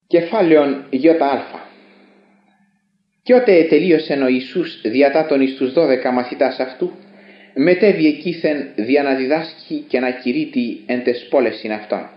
Κεφάλαιον ΙΑ. Κι ότε τελείωσεν ο Ιησούς διατάτων εις τους 12 μαθητάς αυτού, μετέβη εκείθεν δια να διδάσκει και να κηρύττει εν τες πόλεσιν αυτών.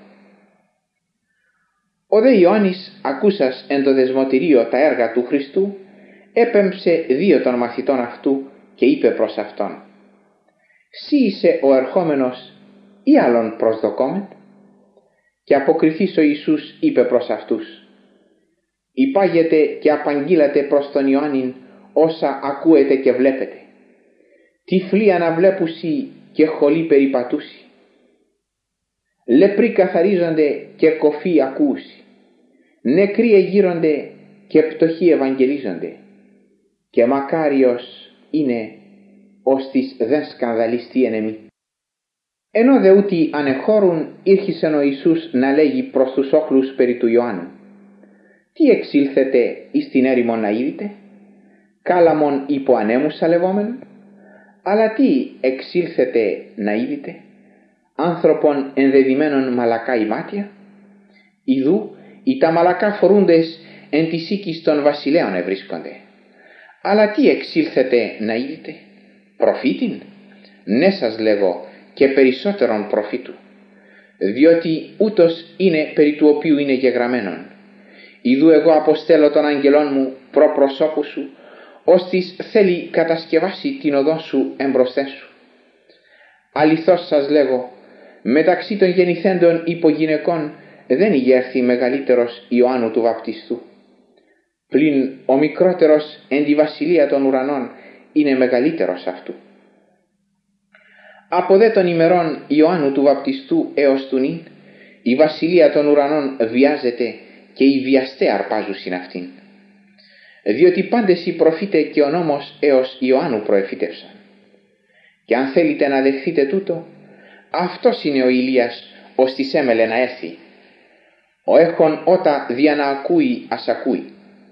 Ο δε Ιωάννης, ακούσας εν το δεσμοτηρίο τα έργα του Χριστού, έπεμψε 2 των μαθητών αυτού και είπε προς αυτόν: «Σύ είσαι ο ερχόμενος ή άλλον προσδοκόμεν?» Και αποκριθείς ο Ιησούς είπε προς αυτούς: «Υπάγετε και απαγγείλατε προς τον Ιωάννην όσα ακούετε και βλέπετε. Τυφλοί αναβλέπουσι και χωλοί περιπατούσι. Λεπροί καθαρίζονται και κοφοί ακούσι. Νεκροί εγείρονται και πτωχοί ευαγγελίζονται. Και μακάριος είναι ώστις δεν σκανδαλιστεί εν εμεί». Ενώ δε ούτι ανεχώρουν, ήρχισεν ο Ιησούς να λέγει προς τους όχλους περί του Ιωάννου: «Τι εξήλθετε εις την έρημον να είδητε? Κάλαμον υπό ανέμους σαλευόμενον? Αλλά τι εξήλθετε να είδητε? Άνθρωπον ενδεδειμένων μαλακά ημάτια? Ιδού οι τα μαλακά φορούντες εν της οίκης των βασιλέων ευρίσκονται. Αλλά τι εξήλθετε να είδητε? Προφήτην? Ναι σας λέγω, και περισσότερον προφήτου. Διότι ούτως είναι περί του οποίου είναι γεγραμμένον: Ιδού εγώ αποστέλω των αγγελών μου προ προσώπου σου, ώστις θέλει κατασκευάσει την οδόν σου εμπροσθέν σου. Αληθώς σας λέγω, μεταξύ των γεννηθέντων υπογυναικών δεν ηγέρθη μεγαλύτερος Ιωάννου του βαπτιστού. Πλην ο μικρότερος εν τη βασιλεία των ουρανών είναι μεγαλύτερος αυτού. Από δε των ημερών Ιωάννου του βαπτιστού έως του νυν, η βασιλεία των ουρανών βιάζεται και οι βιαστέ αρπάζουσιν αυτήν. Διότι πάντες οι προφήτε και ο νόμος έως Ιωάννου προεφήτευσαν. Και αν θέλετε να δεχθείτε τούτο, αυτός είναι ο Ηλίας, ώστις έμελε να έρθει. Ο έχων ότα δια να ακούει ας ακούει.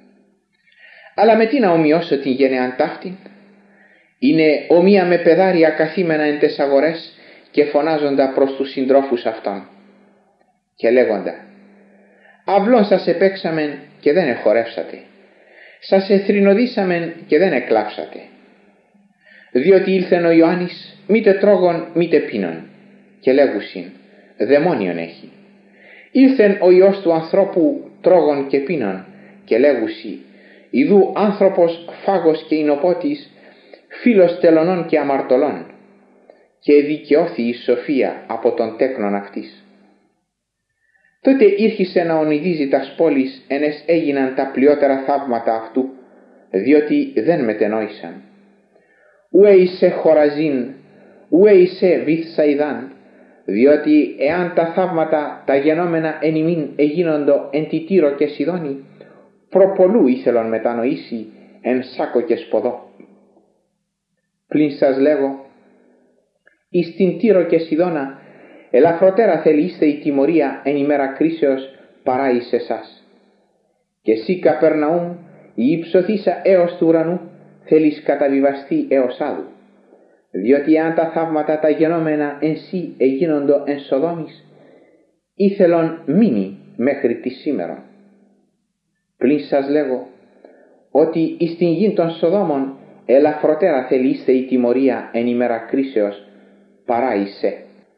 Αλλά με τι να ομοιώσω την γενεάν ταύτην? Είναι ομοία με παιδάρια καθήμενα εν τες αγορές και φωνάζοντα προς τους συντρόφους αυτών και λέγοντα: «Αυλών σας επέξαμεν και δεν εχορεύσατε, σας εθρηνοδίσαμεν και δεν εκλάψατε. Διότι ήλθεν ο Ιωάννης μήτε τρώγων μήτε πίνων, και λέγουσιν: δαιμόνιον έχει. Ήλθεν ο Υιός του ανθρώπου τρώγων και πίνων, και λέγουσι: ιδού άνθρωπος φάγος και εινοπότης, φίλος τελωνών και αμαρτωλών, και δικαιώθη η σοφία από τον τέκνον αυτής». Τότε ήρχισε να ονειδίζει τας πόλεις ενες έγιναν τα πλειότερα θαύματα αυτού, διότι δεν μετενόησαν. Ουέ είσαι Χοραζίν, ουέ είσαι Βηθσαϊδάν, διότι εάν τα θαύματα τα γενόμενα εν ημίν εγίνοντο εν τη Τύρο και Σιδώνη, προπολού ήθελον μετανοήσει εν σάκο και σποδό. Πλην σας λέγω, εις την Τύρο και Σιδώνα ελαφροτέρα θέλει είστε η τιμωρία εν ημέρα κρίσεως παρά εις εσάς. Και εσύ Καπερναούμ, η υψωθήσα έως του ουρανού, θέλεις καταβιβαστεί έως άδου. Διότι αν τα θαύματα τα γενόμενα εν σύ εγίνοντο εν Σοδόμης, ήθελον μείνει μέχρι τη σήμερον. Πλην σας λέγω, ότι εις την γην των Σοδόμων ελαφροτέρα θέλει είστε η τιμωρία εν ημέρα κρίσεως παρά εισέ.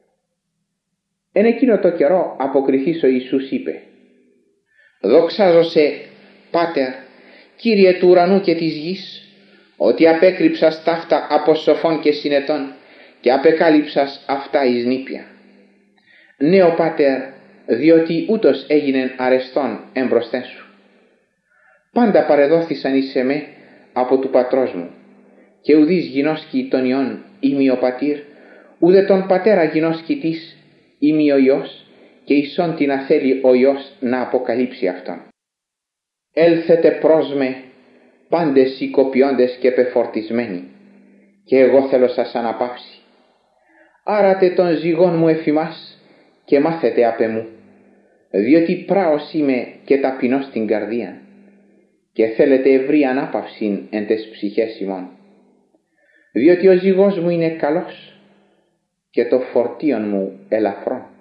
Εν εκείνο το καιρό αποκριθείς ο Ιησούς είπε: «Δοξάζω σε, Πάτερ, Κύριε του ουρανού και της γης, ότι απέκρυψας ταύτα από σοφών και συνετών και απεκάλυψας αυτά εις νήπια. Ναι, ο Πάτερ, διότι ούτως έγινεν αρεστόν εμπροσθέν σου. Πάντα παρεδόθησαν εις εμέ από του πατρός μου, και ουδείς γινώσκει τον Υιόν ημι ο πατήρ, ουδε τον πατέρα γινώσκει της ημι ο Υιός, και ίσον την θέλει ο Υιός να αποκαλύψει αυτόν. Έλθετε προς με πάντες οι κοπιώντες και πεφορτισμένοι, και εγώ θέλω σας αναπαύσει. Άρατε των ζυγών μου εφημάς και μάθετε απ' εμού, διότι πράος είμαι και ταπεινός στην καρδία, και θέλετε ευρύ ανάπαυσιν εν τες ψυχές ημών. Διότι ο ζυγός μου είναι καλός και το φορτίον μου ελαφρόν».